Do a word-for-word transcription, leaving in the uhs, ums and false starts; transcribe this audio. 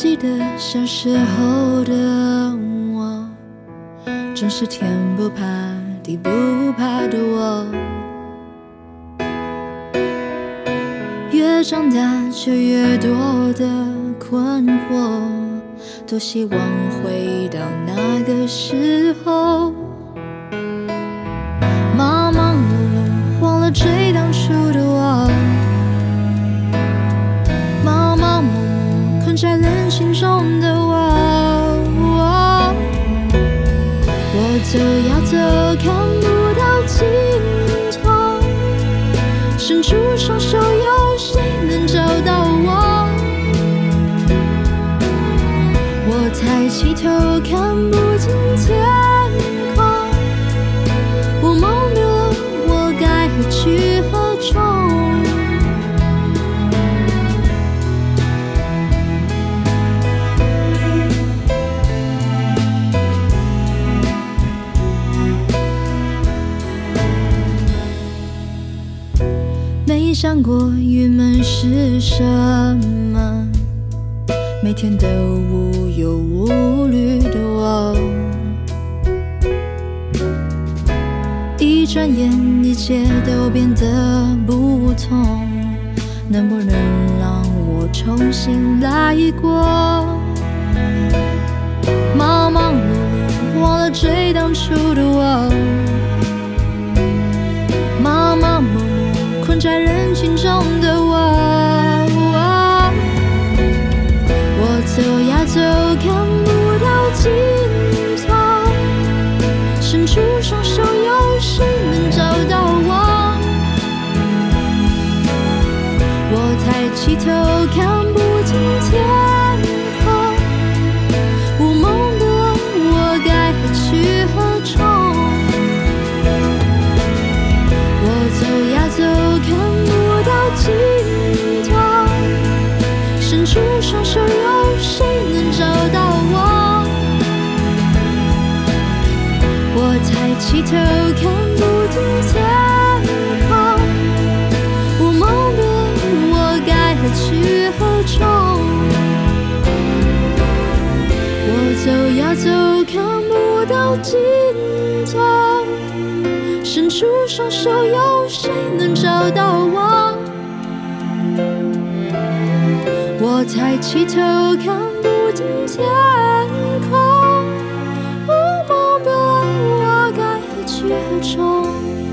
记得小时候的我，真是天不怕地不怕的我。越长大就越多的困惑，多希望回到那个时候。忙忙碌碌忘了追当初的我，忙忙碌碌困在人群中的我。我走呀走，看不到尽头，伸出双手，有谁能找到我？我抬起头，看不见天空，我懵逼了，我该何去何从？没想过郁闷是什么，每天都无忧无虑的我，一转眼一切都变得不同，能不能让我重新来过？忙忙碌碌忘了追当初的我，忙忙碌碌困在人群中的我。我走呀走，看不到尽头，伸出双手，有谁能找到我？我抬起头，看不见天空，我懵逼了，我该何去何从？我走呀走，看不到尽头，伸出双手，有谁能找到我？我抬起头，看不见天空，我懵逼了，我该何去何从？我走呀走，看不到尽头，伸出双手，有谁能找到我？我抬起头，看不见天空，我懵逼了，我该何去何从？